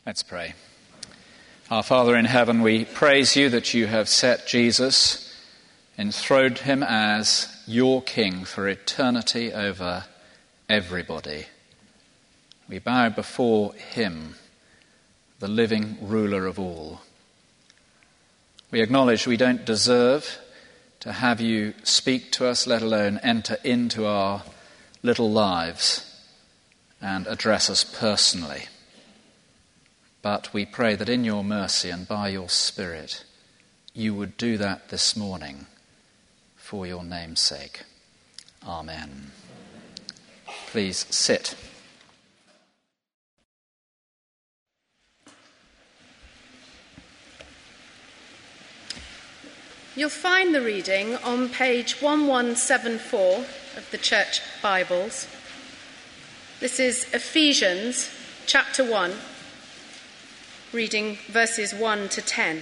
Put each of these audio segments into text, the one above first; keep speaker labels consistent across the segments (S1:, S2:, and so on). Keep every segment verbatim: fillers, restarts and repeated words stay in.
S1: Let's pray. Our Father in heaven, we praise you that you have set Jesus, enthroned him as your King for eternity over everybody. We bow before him, the living ruler of all. We acknowledge we don't deserve to have you speak to us, let alone enter into our little lives and address us personally. But we pray that in your mercy and by your Spirit, you would do that this morning for your name's sake. Amen. Please sit.
S2: You'll find the reading on page eleven seventy-four of the Church Bibles. This is Ephesians chapter one, reading verses one to ten.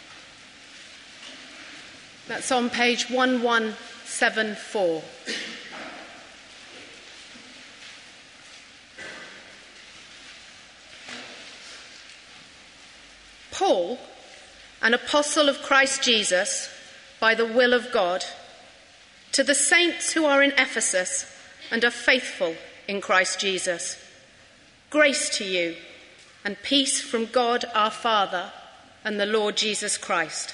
S2: That's on page eleven seventy-four. Paul, an apostle of Christ Jesus, by the will of God, to the saints who are in Ephesus and are faithful in Christ Jesus, grace to you and peace from God our Father and the Lord Jesus Christ.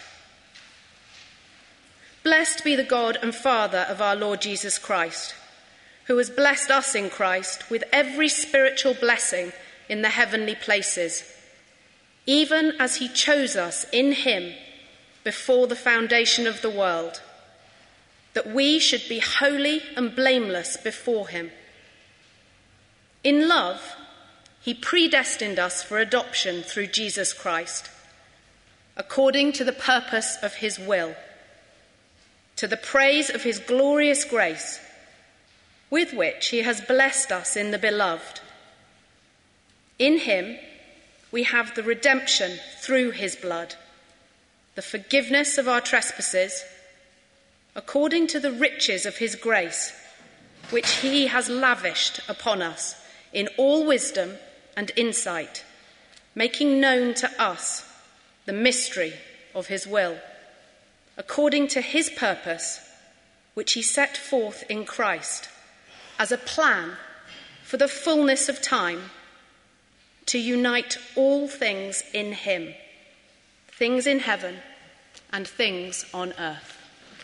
S2: Blessed be the God and Father of our Lord Jesus Christ, who has blessed us in Christ with every spiritual blessing in the heavenly places, even as he chose us in him before the foundation of the world, that we should be holy and blameless before him. In love, he predestined us for adoption through Jesus Christ, according to the purpose of his will, to the praise of his glorious grace, with which he has blessed us in the beloved. In him we have the redemption through his blood, the forgiveness of our trespasses, according to the riches of his grace, which he has lavished upon us in all wisdom and insight, making known to us the mystery of his will, according to his purpose, which he set forth in Christ as a plan for the fullness of time, to unite all things in him, things in heaven and things on earth.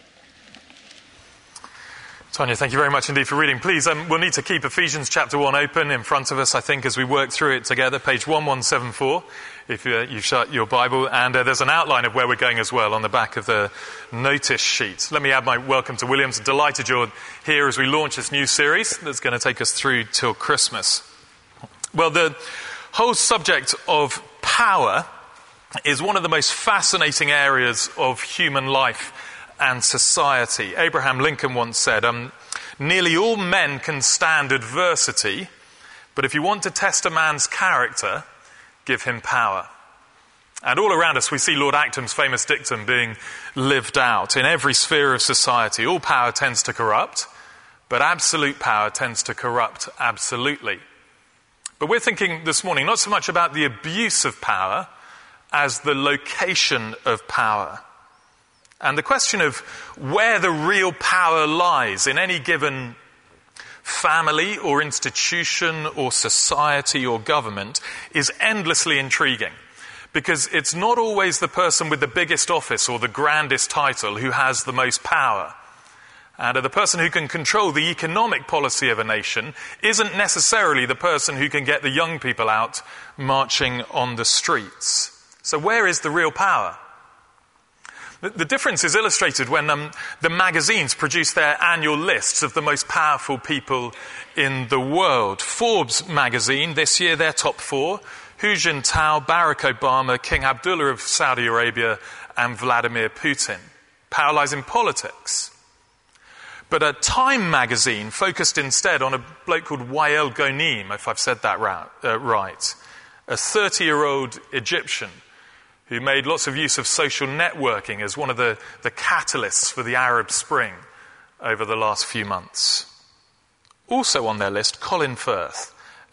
S3: Tanya, thank you very much indeed for reading. Please, um, we'll need to keep Ephesians chapter one open in front of us, I think, as we work through it together, page eleven seventy-four, if uh, you've shut your Bible. And uh, there's an outline of where we're going as well on the back of the notice sheet. Let me add my welcome to Williams. Delighted you're here as we launch this new series that's going to take us through till Christmas. Well, the whole subject of power is one of the most fascinating areas of human life and society. Abraham Lincoln once said, um, nearly all men can stand adversity, but if you want to test a man's character, give him power. And all around us we see Lord Acton's famous dictum being lived out. In every sphere of society, all power tends to corrupt, but absolute power tends to corrupt absolutely. But we're thinking this morning not so much about the abuse of power as the location of power. And the question of where the real power lies in any given family or institution or society or government is endlessly intriguing, because it's not always the person with the biggest office or the grandest title who has the most power. And the person who can control the economic policy of a nation isn't necessarily the person who can get the young people out marching on the streets. So where is the real power? The difference is illustrated when um, the magazines produce their annual lists of the most powerful people in the world. Forbes magazine, this year their top four: Hu Jintao, Barack Obama, King Abdullah of Saudi Arabia, and Vladimir Putin. Power lies in politics. But a Time magazine focused instead on a bloke called Wael Ghonim, if I've said that right, a thirty-year-old Egyptian who made lots of use of social networking as one of the, the catalysts for the Arab Spring over the last few months. Also on their list, Colin Firth,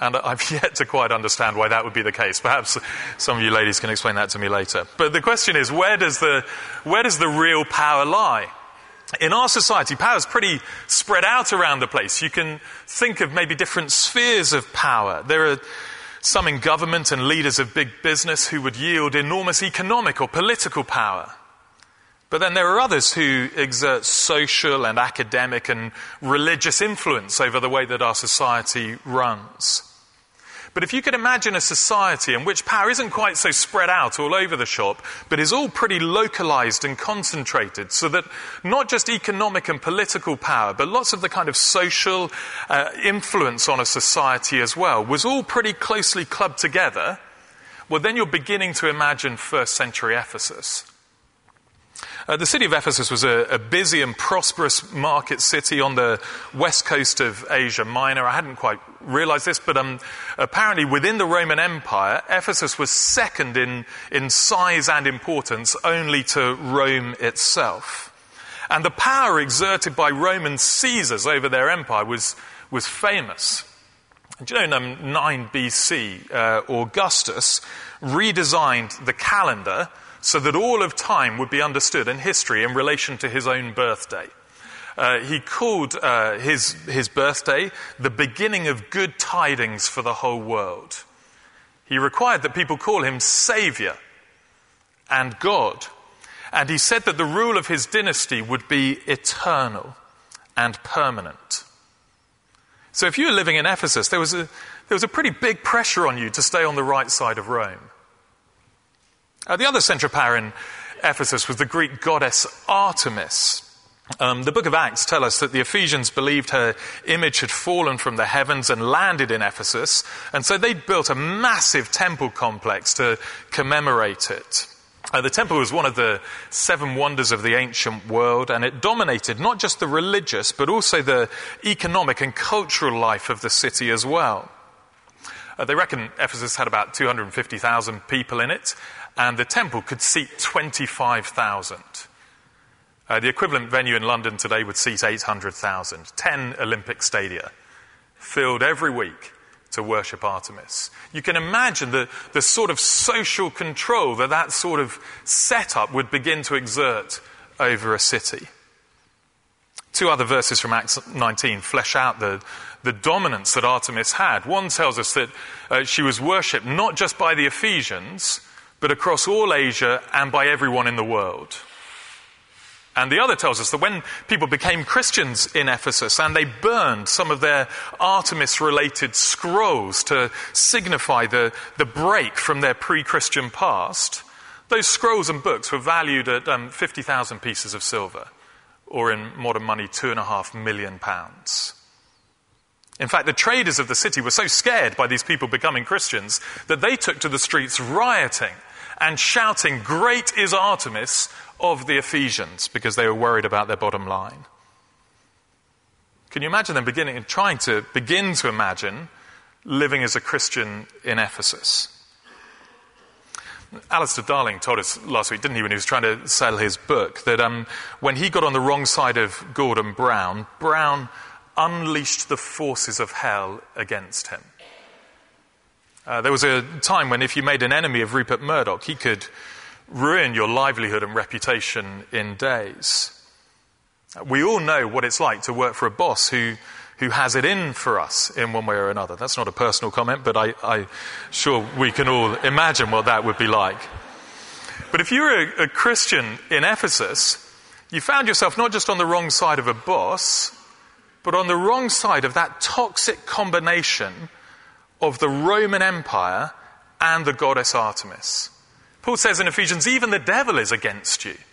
S3: And I've yet to quite understand why that would be the case. Perhaps some of you ladies can explain that to me later. But the question is, where does the, where does the real power lie? In our society, power is pretty spread out around the place. You can think of maybe different spheres of power. There are some in government and leaders of big business who would yield enormous economic or political power. But then there are others who exert social and academic and religious influence over the way that our society runs. But if you could imagine a society in which power isn't quite so spread out all over the shop, but is all pretty localized and concentrated, so that not just economic and political power, but lots of the kind of social uh, influence on a society as well, was all pretty closely clubbed together, well, then you're beginning to imagine first century Ephesus. Uh, the city of Ephesus was a, a busy and prosperous market city on the west coast of Asia Minor. I hadn't quite realized this, but um, apparently within the Roman Empire, Ephesus was second in, in size and importance only to Rome itself. And the power exerted by Roman Caesars over their empire was, was famous. Do you know, in nine B C, uh, Augustus redesigned the calendar so that all of time would be understood in history in relation to his own birthday. Uh, he called uh, his, his birthday the beginning of good tidings for the whole world. He required that people call him Saviour and God. And he said that the rule of his dynasty would be eternal and permanent. So if you were living in Ephesus, there was a, there was a pretty big pressure on you to stay on the right side of Rome. Uh, the other central power in Ephesus was the Greek goddess Artemis. Um, the book of Acts tells us that the Ephesians believed her image had fallen from the heavens and landed in Ephesus, and so they'd built a massive temple complex to commemorate it. Uh, the temple was one of the seven wonders of the ancient world, and it dominated not just the religious, but also the economic and cultural life of the city as well. Uh, they reckon Ephesus had about two hundred fifty thousand people in it, and the temple could seat twenty-five thousand. Uh, the equivalent venue in London today would seat eight hundred thousand. Ten Olympic stadia, filled every week to worship Artemis. You can imagine the, the sort of social control that that sort of setup would begin to exert over a city. Two other verses from Acts nineteen flesh out the, the dominance that Artemis had. One tells us that uh, she was worshipped not just by the Ephesians, but across all Asia and by everyone in the world. And the other tells us that when people became Christians in Ephesus and they burned some of their Artemis-related scrolls to signify the, the break from their pre-Christian past, those scrolls and books were valued at um, fifty thousand pieces of silver, or in modern money, two and a half million pounds. In fact, the traders of the city were so scared by these people becoming Christians that they took to the streets rioting and shouting, "Great is Artemis of the Ephesians," because they were worried about their bottom line. Can you imagine them beginning, trying to begin to imagine living as a Christian in Ephesus? Alistair Darling told us last week, didn't he, when he was trying to sell his book, that um, when he got on the wrong side of Gordon Brown, Brown unleashed the forces of hell against him. Uh, there was a time when if you made an enemy of Rupert Murdoch, he could ruin your livelihood and reputation in days. We all know what it's like to work for a boss who, who has it in for us in one way or another. That's not a personal comment, but I, I'm sure we can all imagine what that would be like. But if you were a, a Christian in Ephesus, you found yourself not just on the wrong side of a boss, but on the wrong side of that toxic combination of the Roman Empire and the goddess Artemis. Paul says in Ephesians, even the devil is against you.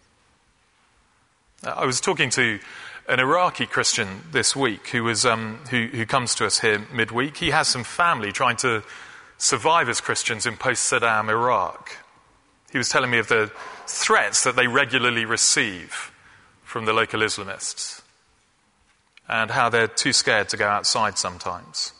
S3: I was talking to an Iraqi Christian this week who was um, who, who comes to us here midweek. He has some family trying to survive as Christians in post-Saddam Iraq. He was telling me of the threats that they regularly receive from the local Islamists and how they're too scared to go outside sometimes.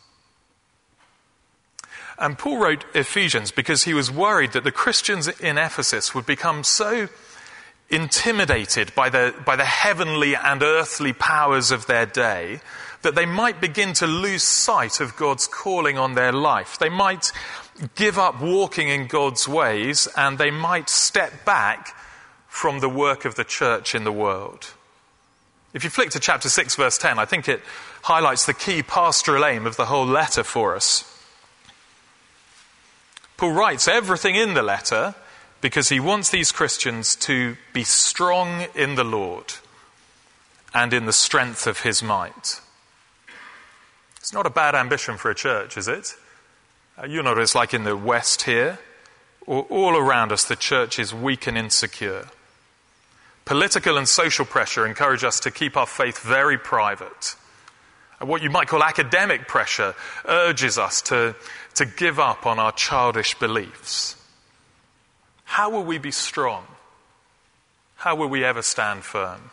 S3: And Paul wrote Ephesians because he was worried that the Christians in Ephesus would become so intimidated by the, by the heavenly and earthly powers of their day that they might begin to lose sight of God's calling on their life. They might give up walking in God's ways, and they might step back from the work of the church in the world. If you flick to chapter six, verse ten, I think it highlights the key pastoral aim of the whole letter for us. Paul writes everything in the letter because he wants these Christians to be strong in the Lord and in the strength of his might. It's not a bad ambition for a church, is it? Uh, you know what it's like in the West here. Or all around us, the church is weak and insecure. Political and social pressure encourage us to keep our faith very private. And what you might call academic pressure urges us to, to give up on our childish beliefs. How will we be strong? How will we ever stand firm?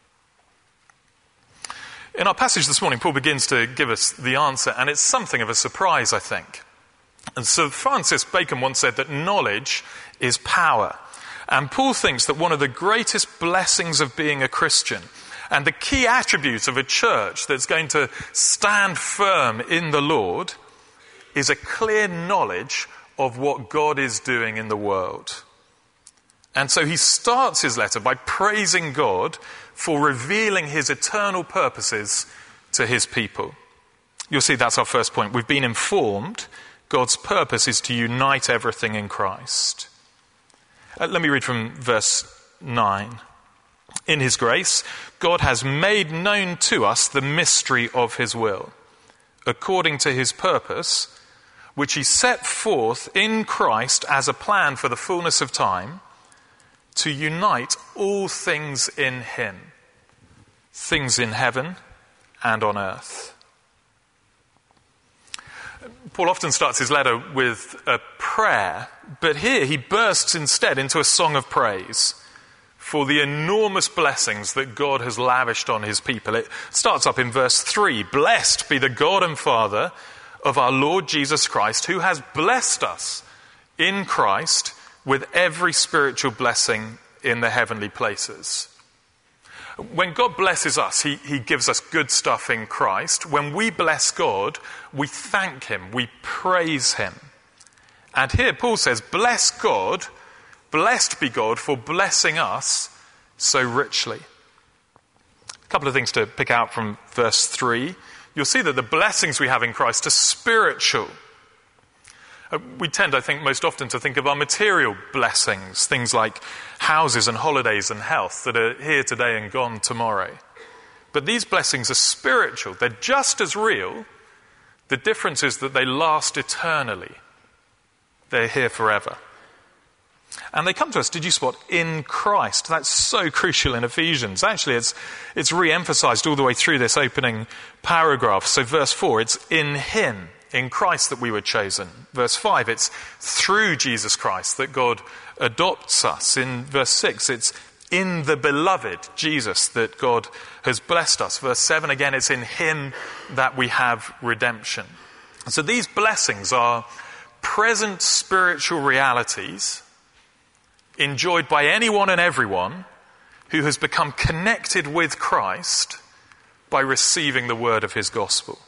S3: In our passage this morning, Paul begins to give us the answer, and it's something of a surprise, I think. And Sir Francis Bacon once said that knowledge is power. And Paul thinks that one of the greatest blessings of being a Christian, and the key attribute of a church that's going to stand firm in the Lord, is a clear knowledge of what God is doing in the world. And so he starts his letter by praising God for revealing his eternal purposes to his people. You'll see that's our first point. We've been informed God's purpose is to unite everything in Christ. Uh, let me read from verse nine. In his grace, God has made known to us the mystery of his will, according to his purpose, which he set forth in Christ as a plan for the fullness of time, to unite all things in him, things in heaven and on earth. Paul often starts his letter with a prayer, but here he bursts instead into a song of praise for the enormous blessings that God has lavished on his people. It starts up in verse three. Blessed be the God and Father of our Lord Jesus Christ, who has blessed us in Christ with every spiritual blessing in the heavenly places. When God blesses us, he, he gives us good stuff in Christ. When we bless God, we thank him, we praise him. And here Paul says, bless God, blessed be God for blessing us so richly. A couple of things to pick out from verse three. You'll see that the blessings we have in Christ are spiritual. Uh, we tend, I think, most often to think of our material blessings, things like houses and holidays and health that are here today and gone tomorrow. But these blessings are spiritual. They're just as real. The difference is that they last eternally. They're here forever. And they come to us, did you spot, in Christ. That's so crucial in Ephesians. Actually, it's, it's re-emphasized all the way through this opening paragraph. So verse four, it's in him. In Christ that we were chosen. Verse five, it's through Jesus Christ that God adopts us. In verse six, it's in the beloved Jesus that God has blessed us. Verse seven, again, it's in him that we have redemption. So these blessings are present spiritual realities enjoyed by anyone and everyone who has become connected with Christ by receiving the word of his gospel.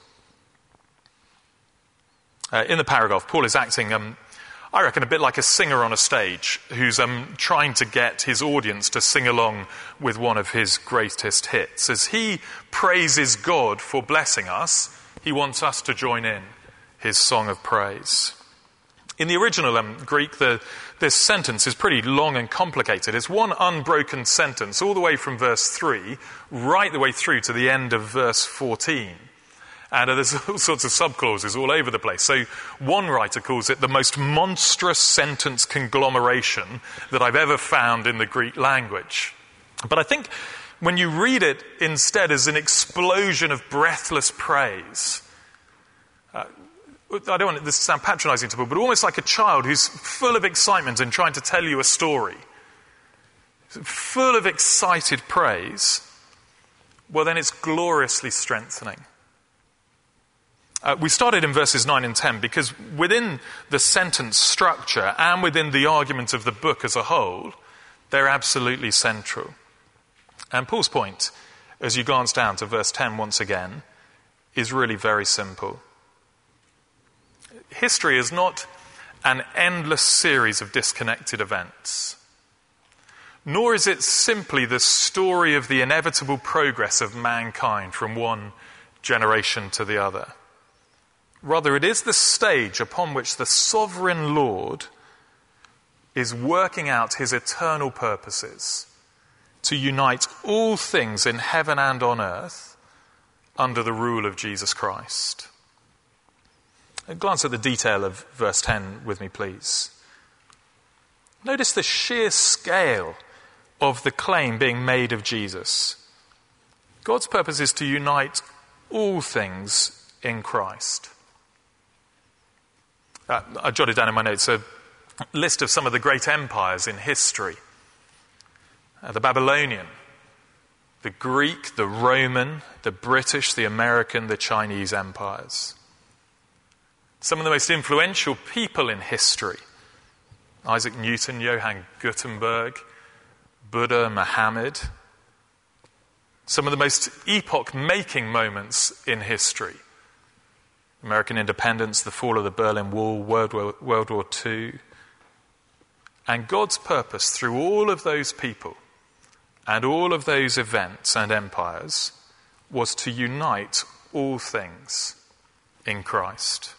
S3: Uh, in the paragraph, Paul is acting, um, I reckon, a bit like a singer on a stage who's um, trying to get his audience to sing along with one of his greatest hits. As he praises God for blessing us, he wants us to join in his song of praise. In the original um, Greek, the, this sentence is pretty long and complicated. It's one unbroken sentence all the way from verse three right the way through to the end of verse fourteen. And uh, there's all sorts of subclauses all over the place. So one writer calls it the most monstrous sentence conglomeration that I've ever found in the Greek language. But I think when you read it instead as an explosion of breathless praise, uh, I don't want this to sound patronizing to people, but almost like a child who's full of excitement and trying to tell you a story, full of excited praise, well then it's gloriously strengthening. Uh, we started in verses nine and ten because within the sentence structure and within the argument of the book as a whole, they're absolutely central. And Paul's point, as you glance down to verse ten once again, is really very simple. History is not an endless series of disconnected events, nor is it simply the story of the inevitable progress of mankind from one generation to the other. Rather, it is the stage upon which the sovereign Lord is working out his eternal purposes to unite all things in heaven and on earth under the rule of Jesus Christ. A glance at the detail of verse ten with me, please. Notice the sheer scale of the claim being made of Jesus. God's purpose is to unite all things in Christ. Uh, I jotted down in my notes a list of some of the great empires in history. Uh, the Babylonian, the Greek, the Roman, the British, the American, the Chinese empires. Some of the most influential people in history: Isaac Newton, Johann Gutenberg, Buddha, Muhammad. Some of the most epoch-making moments in history: American independence, the fall of the Berlin Wall, World War, World War Two. And God's purpose through all of those people and all of those events and empires was to unite all things in Christ.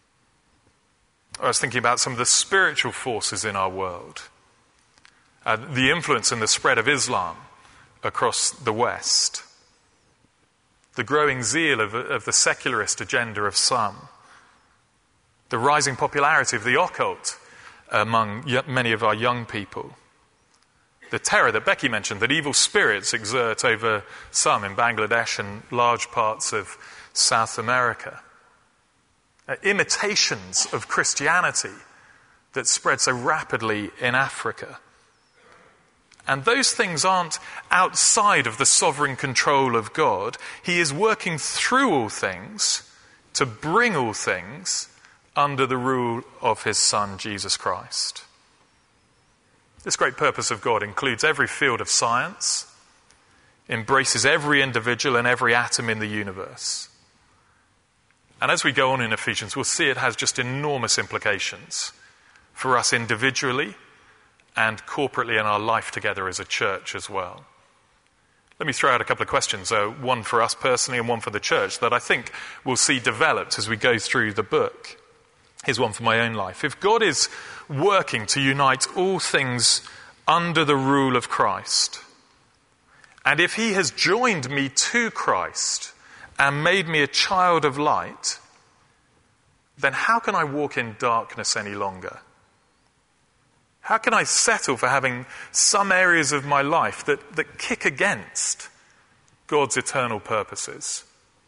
S3: I was thinking about some of the spiritual forces in our world. Uh, the influence and the spread of Islam across the West. The growing zeal of, of the secularist agenda of some. The rising popularity of the occult among y- many of our young people. The terror that Becky mentioned that evil spirits exert over some in Bangladesh and large parts of South America. Uh, imitations of Christianity that spread so rapidly in Africa. And those things aren't outside of the sovereign control of God. He is working through all things to bring all things under the rule of his Son, Jesus Christ. This great purpose of God includes every field of science, embraces every individual and every atom in the universe. And as we go on in Ephesians, we'll see it has just enormous implications for us individually and corporately in our life together as a church as well. Let me throw out a couple of questions, uh, one for us personally and one for the church, that I think we'll see developed as we go through the book. Here's one for my own life. If God is working to unite all things under the rule of Christ, and if he has joined me to Christ and made me a child of light, then how can I walk in darkness any longer? How can I settle for having some areas of my life that, that kick against God's eternal purposes?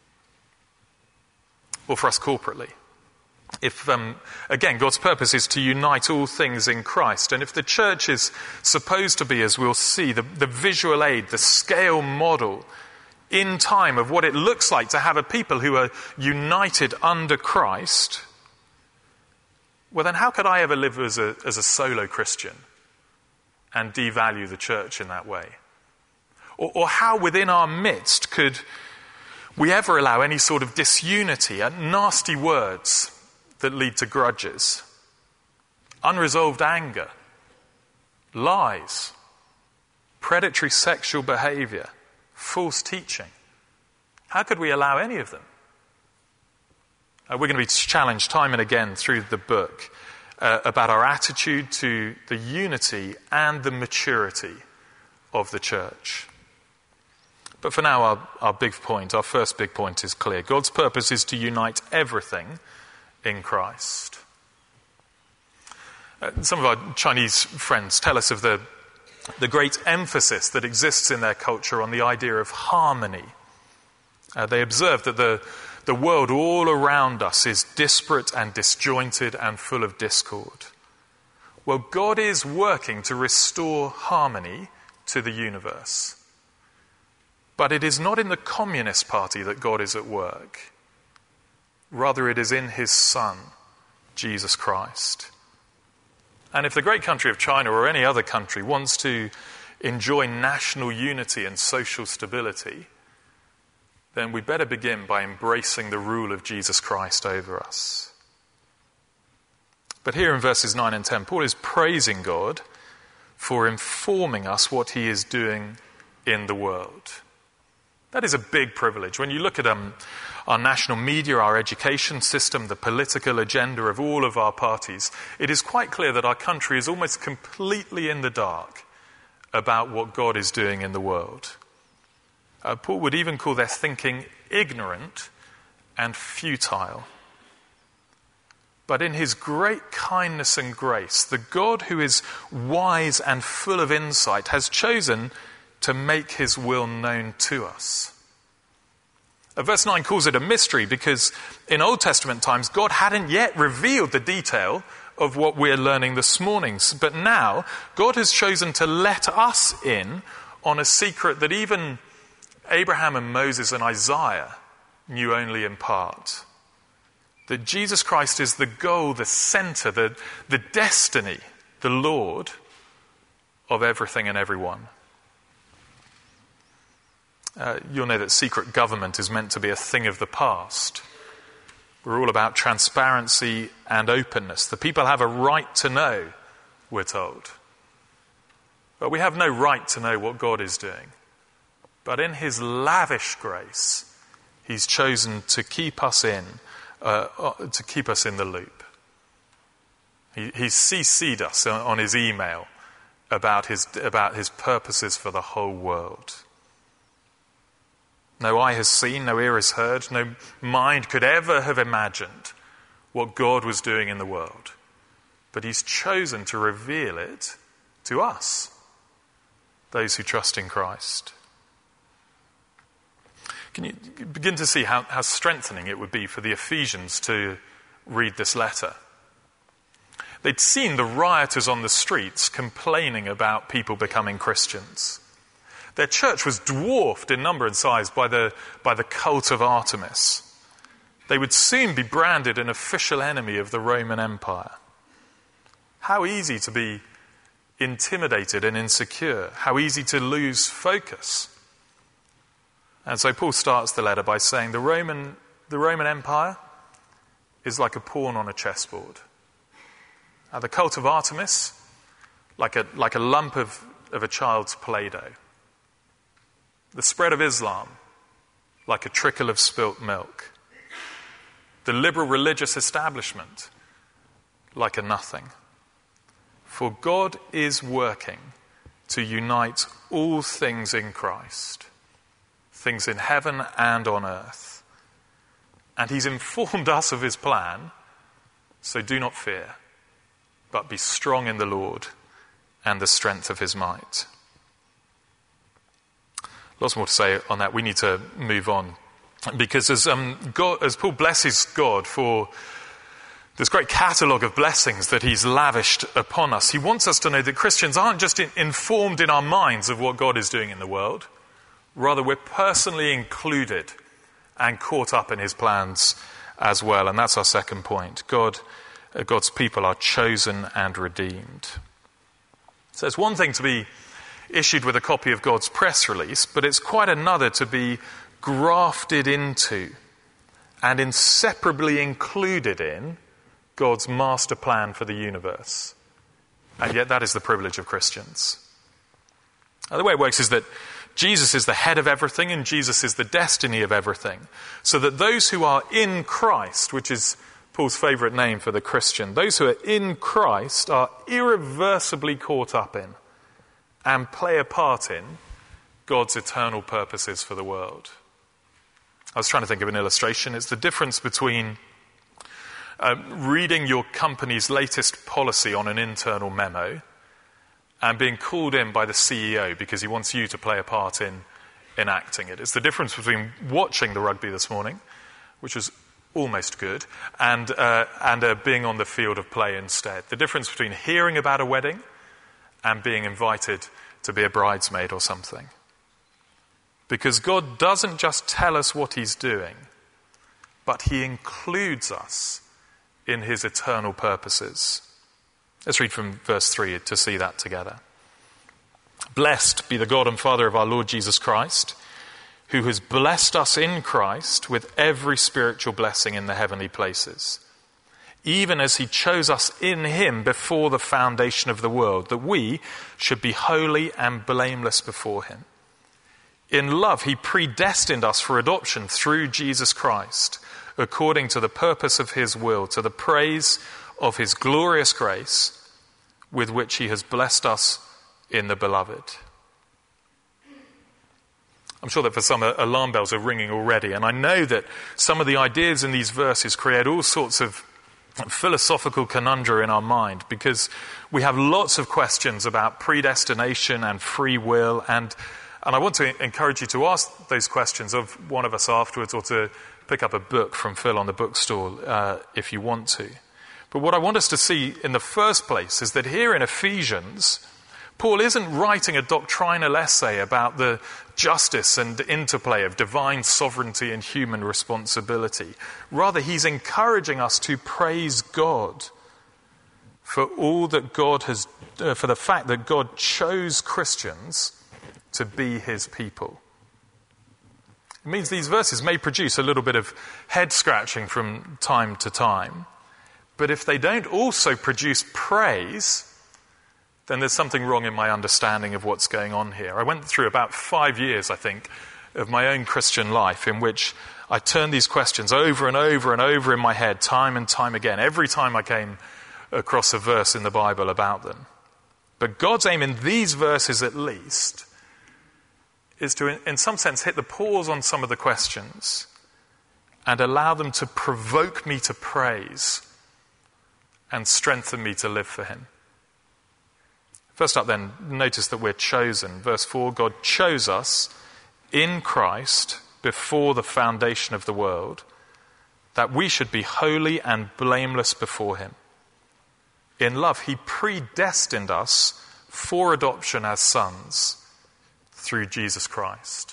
S3: Or for us corporately, if, um, again, God's purpose is to unite all things in Christ, and if the church is supposed to be, as we'll see, the, the visual aid, the scale model in time of what it looks like to have a people who are united under Christ, well then how could I ever live as a, as a solo Christian and devalue the church in that way? Or, or how within our midst could we ever allow any sort of disunity and nasty words that lead to grudges, unresolved anger, lies, predatory sexual behavior, false teaching? How could we allow any of them? Uh, we're going to be challenged time and again through the book uh, about our attitude to the unity and the maturity of the church. But for now, our, our big point, our first big point is clear. God's purpose is to unite everything in Christ. Uh, some of our Chinese friends tell us of the the great emphasis that exists in their culture on the idea of harmony. Uh, they observe that the, the world all around us is disparate and disjointed and full of discord. Well, God is working to restore harmony to the universe. But it is not in the Communist Party that God is at work. Rather, it is in his Son, Jesus Christ. And if the great country of China or any other country wants to enjoy national unity and social stability, then we better begin by embracing the rule of Jesus Christ over us. But here in verses nine and ten, Paul is praising God for informing us what he is doing in the world. That is a big privilege. When you look at um, our national media, our education system, the political agenda of all of our parties, it is quite clear that our country is almost completely in the dark about what God is doing in the world. Uh, Paul would even call their thinking ignorant and futile. But in his great kindness and grace, the God who is wise and full of insight has chosen to make his will known to us. Uh, verse nine calls it a mystery because in Old Testament times, God hadn't yet revealed the detail of what we're learning this morning. But now, God has chosen to let us in on a secret that even Abraham and Moses and Isaiah knew only in part. That Jesus Christ is the goal, the center, the, the destiny, the Lord of everything and everyone. Uh, you'll know that secret government is meant to be a thing of the past. We're all about transparency and openness. The people have a right to know, we're told. But we have no right to know what God is doing. But in his lavish grace, he's chosen to keep us in, uh, to keep us in the loop. He, he's C C'd us on, on his email about his, about his purposes for the whole world. No eye has seen, no ear has heard, no mind could ever have imagined what God was doing in the world. But he's chosen to reveal it to us, those who trust in Christ. Can you begin to see how, how strengthening it would be for the Ephesians to read this letter? They'd seen the rioters on the streets complaining about people becoming Christians. Their church was dwarfed in number and size by the, by the cult of Artemis. They would soon be branded an official enemy of the Roman Empire. How easy to be intimidated and insecure. How easy to lose focus. And so Paul starts the letter by saying the Roman, the Roman Empire is like a pawn on a chessboard. Now, the cult of Artemis, like a, like a lump of, of a child's Play-Doh. The spread of Islam, like a trickle of spilt milk. The liberal religious establishment, like a nothing. For God is working to unite all things in Christ, things in heaven and on earth. And he's informed us of his plan, so do not fear, but be strong in the Lord and the strength of his might. Lots more to say on that. We need to move on. Because as um, God, as Paul blesses God for this great catalogue of blessings that he's lavished upon us, he wants us to know that Christians aren't just in, informed in our minds of what God is doing in the world. Rather, we're personally included and caught up in his plans as well. And that's our second point. God, uh, God's people are chosen and redeemed. So it's one thing to be issued with a copy of God's press release, but it's quite another to be grafted into and inseparably included in God's master plan for the universe. And yet that is the privilege of Christians. Now, the way it works is that Jesus is the head of everything and Jesus is the destiny of everything. So that those who are in Christ, which is Paul's favourite name for the Christian, those who are in Christ are irreversibly caught up in and play a part in God's eternal purposes for the world. I was trying to think of an illustration. It's the difference between uh, reading your company's latest policy on an internal memo and being called in by the C E O because he wants you to play a part in enacting it. It's the difference between watching the rugby this morning, which was almost good, and, uh, and uh, being on the field of play instead. The difference between hearing about a wedding and being invited to be a bridesmaid or something. Because God doesn't just tell us what he's doing, but he includes us in his eternal purposes. Let's read from verse three to see that together. Blessed be the God and Father of our Lord Jesus Christ, who has blessed us in Christ with every spiritual blessing in the heavenly places, even as he chose us in him before the foundation of the world, that we should be holy and blameless before him. In love, he predestined us for adoption through Jesus Christ, according to the purpose of his will, to the praise of his glorious grace, with which he has blessed us in the beloved. I'm sure that for some, alarm bells are ringing already, and I know that some of the ideas in these verses create all sorts of philosophical conundrum in our mind, because we have lots of questions about predestination and free will, and and I want to encourage you to ask those questions of one of us afterwards, or to pick up a book from Phil on the bookstall uh, if you want to. But what I want us to see in the first place is that here in Ephesians, Paul isn't writing a doctrinal essay about the justice and interplay of divine sovereignty and human responsibility. Rather, he's encouraging us to praise God for all that God has, uh, for the fact that God chose Christians to be his people. It means these verses may produce a little bit of head scratching from time to time, but if they don't also produce praise, then there's something wrong in my understanding of what's going on here. I went through about five years, I think, of my own Christian life in which I turned these questions over and over and over in my head, time and time again, every time I came across a verse in the Bible about them. But God's aim in these verses, at least, is to, in some sense, hit the pause on some of the questions and allow them to provoke me to praise and strengthen me to live for him. First up then, notice that we're chosen. Verse four, God chose us in Christ before the foundation of the world, that we should be holy and blameless before him. In love, he predestined us for adoption as sons through Jesus Christ.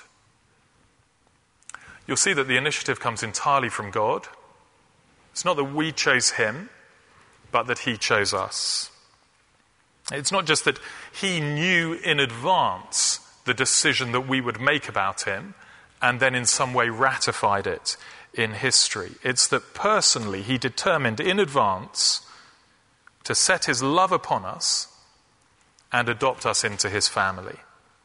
S3: You'll see that the initiative comes entirely from God. It's not that we chose him, but that he chose us. It's not just that he knew in advance the decision that we would make about him and then in some way ratified it in history. It's that personally he determined in advance to set his love upon us and adopt us into his family.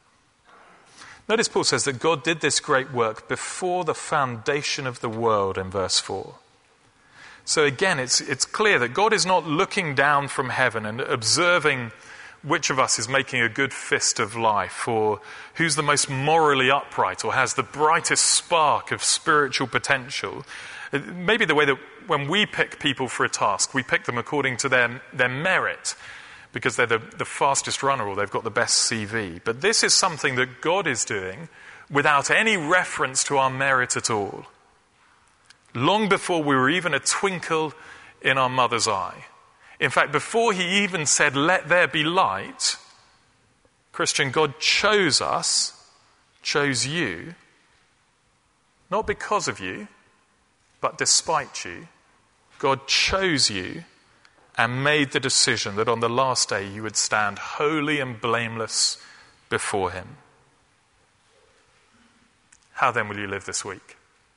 S3: Notice Paul says that God did this great work before the foundation of the world in verse four. So again, it's it's clear that God is not looking down from heaven and observing which of us is making a good fist of life, or who's the most morally upright, or has the brightest spark of spiritual potential. Maybe the way that when we pick people for a task, we pick them according to their, their merit, because they're the, the fastest runner or they've got the best C V. But this is something that God is doing without any reference to our merit at all. Long before we were even a twinkle in our mother's eye. In fact, before he even said, "Let there be light," Christian, God chose us, chose you, not because of you, but despite you. God chose you and made the decision that on the last day you would stand holy and blameless before him. How then will you live this week?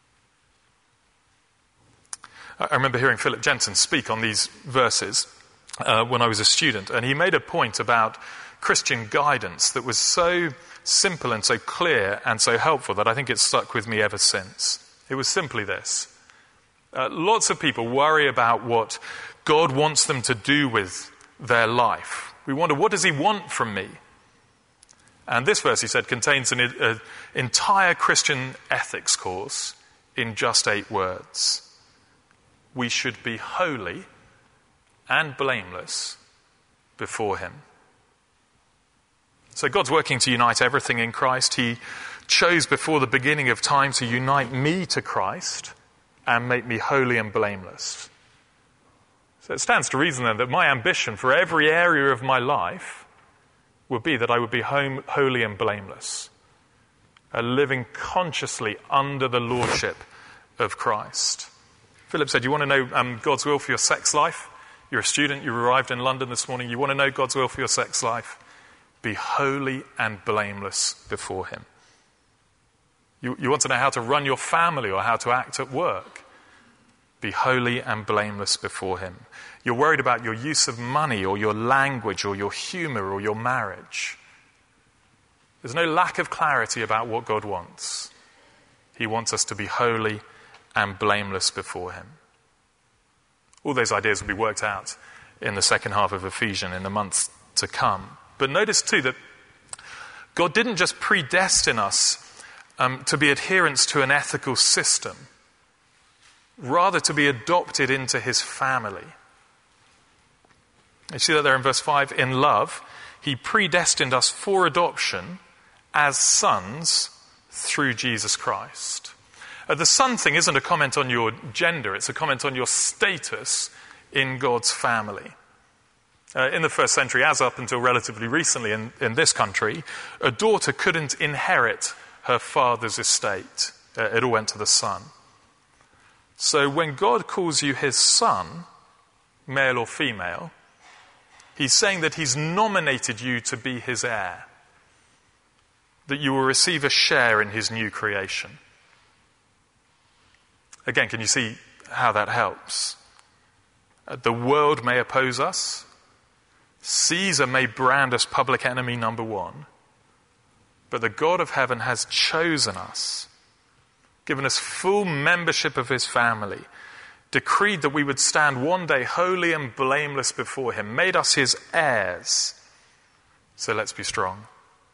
S3: I remember hearing Philip Jensen speak on these verses uh, when I was a student, and he made a point about Christian guidance that was so simple and so clear and so helpful that I think it's stuck with me ever since. It was simply this. Uh, lots of people worry about what God wants them to do with their life. We wonder, what does he want from me? And this verse, he said, contains an a, entire Christian ethics course in just eight words. We should be holy and blameless before him. So God's working to unite everything in Christ. He chose before the beginning of time to unite me to Christ and make me holy and blameless. So it stands to reason then that my ambition for every area of my life would be that I would be home, holy and blameless, uh, living consciously under the lordship of Christ. Philip said, you want to know um, God's will for your sex life? You're a student, you arrived in London this morning, you want to know God's will for your sex life? Be holy and blameless before him. You, you want to know how to run your family or how to act at work. Be holy and blameless before him. You're worried about your use of money or your language or your humor or your marriage. There's no lack of clarity about what God wants. He wants us to be holy and blameless before him. All those ideas will be worked out in the second half of Ephesians in the months to come. But notice too that God didn't just predestine us um, to be adherents to an ethical system, rather to be adopted into his family. You see that there in verse five. In love, he predestined us for adoption as sons through Jesus Christ. Uh, the son thing isn't a comment on your gender, it's a comment on your status in God's family. Uh, in the first century, as up until relatively recently in, in this country, a daughter couldn't inherit her father's estate. Uh, it all went to the son. So when God calls you his son, male or female, he's saying that he's nominated you to be his heir, that you will receive a share in his new creation. Again, can you see how that helps? Uh, the world may oppose us. Caesar may brand us public enemy number one. But the God of heaven has chosen us, given us full membership of his family, decreed that we would stand one day holy and blameless before him, made us his heirs. So let's be strong.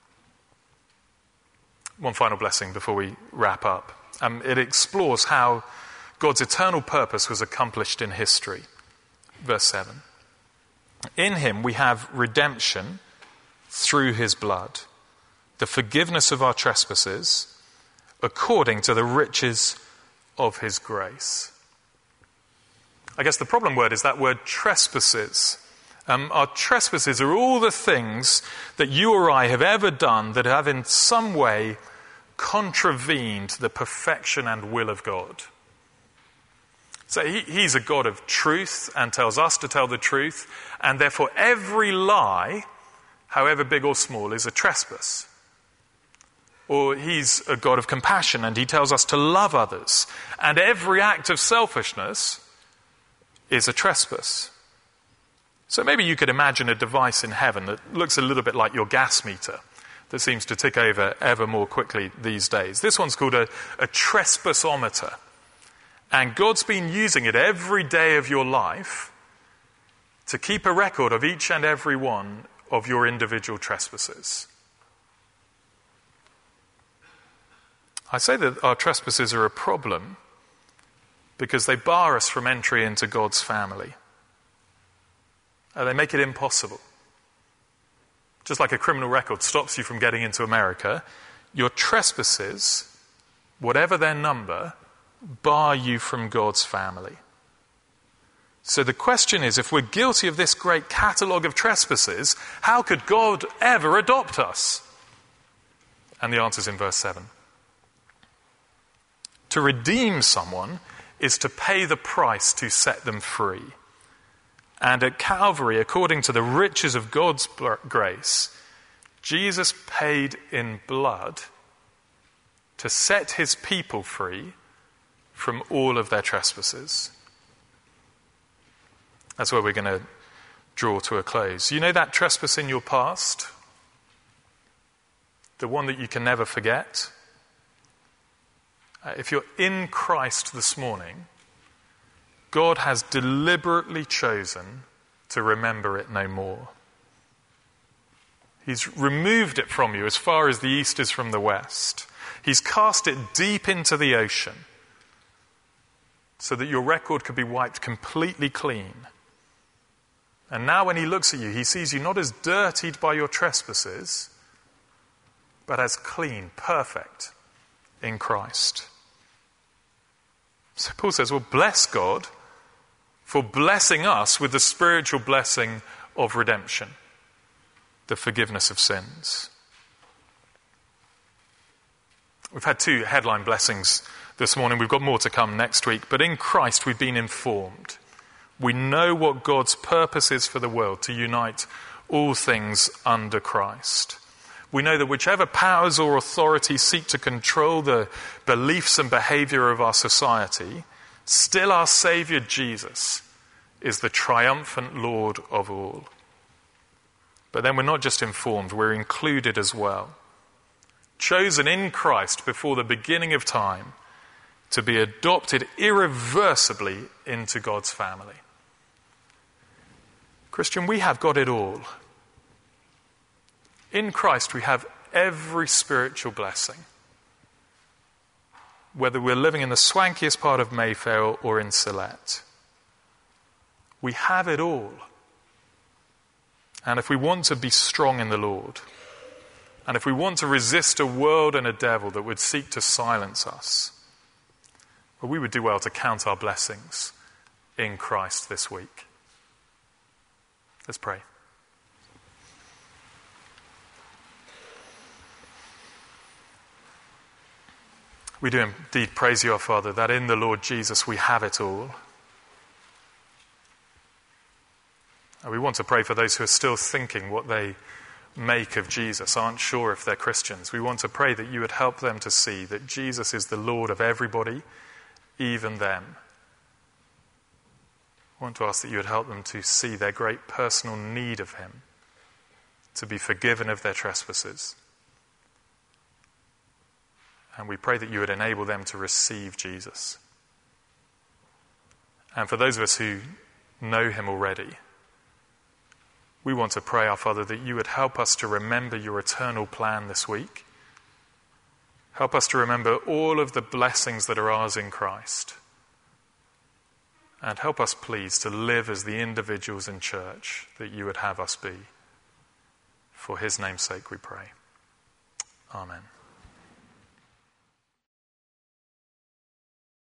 S3: One final blessing before we wrap up. Um, it explores how God's eternal purpose was accomplished in history. Verse seven. In him we have redemption through his blood, the forgiveness of our trespasses, according to the riches of his grace. I guess the problem word is that word trespasses. Um, our trespasses are all the things that you or I have ever done that have in some way contravened the perfection and will of God. So he, he's a God of truth and tells us to tell the truth, and therefore every lie, however big or small, is a trespass. Or he's a God of compassion and he tells us to love others, and every act of selfishness is a trespass. So maybe you could imagine a device in heaven that looks a little bit like your gas meter that seems to tick over ever more quickly these days. This one's called a, a trespassometer. And God's been using it every day of your life to keep a record of each and every one of your individual trespasses. I say that our trespasses are a problem because they bar us from entry into God's family. Uh, they make it impossible. Just like a criminal record stops you from getting into America, your trespasses, whatever their number, bar you from God's family. So the question is, if we're guilty of this great catalogue of trespasses, how could God ever adopt us? And the answer is in verse seven. To redeem someone is to pay the price to set them free. And at Calvary, according to the riches of God's grace, Jesus paid in blood to set his people free from all of their trespasses. That's where we're going to draw to a close. You know that trespass in your past? The one that you can never forget? Uh, if you're in Christ this morning, God has deliberately chosen to remember it no more. He's removed it from you as far as the east is from the west. He's cast it deep into the ocean so that your record could be wiped completely clean. And now when he looks at you, he sees you not as dirtied by your trespasses, but as clean, perfect in Christ. So Paul says, well, bless God for blessing us with the spiritual blessing of redemption, the forgiveness of sins. We've had two headline blessings this morning. We've got more to come next week. But in Christ, we've been informed. We know what God's purpose is for the world, to unite all things under Christ. We know that whichever powers or authorities seek to control the beliefs and behavior of our society, still our Saviour Jesus is the triumphant Lord of all. But then we're not just informed, we're included as well. Chosen in Christ before the beginning of time to be adopted irreversibly into God's family. Christian, we have got it all. In Christ, we have every spiritual blessing. Whether we're living in the swankiest part of Mayfair or in Sillette, we have it all. And if we want to be strong in the Lord, and if we want to resist a world and a devil that would seek to silence us, well, we would do well to count our blessings in Christ this week. Let's pray. We do indeed praise you, our Father, that in the Lord Jesus we have it all. And we want to pray for those who are still thinking what they make of Jesus, aren't sure if they're Christians. We want to pray that you would help them to see that Jesus is the Lord of everybody, even them. I want to ask that you would help them to see their great personal need of him, to be forgiven of their trespasses. And we pray that you would enable them to receive Jesus. And for those of us who know him already, we want to pray, our Father, that you would help us to remember your eternal plan this week. Help us to remember all of the blessings that are ours in Christ. And help us, please, to live as the individuals in church that you would have us be. For his name's sake we pray. Amen.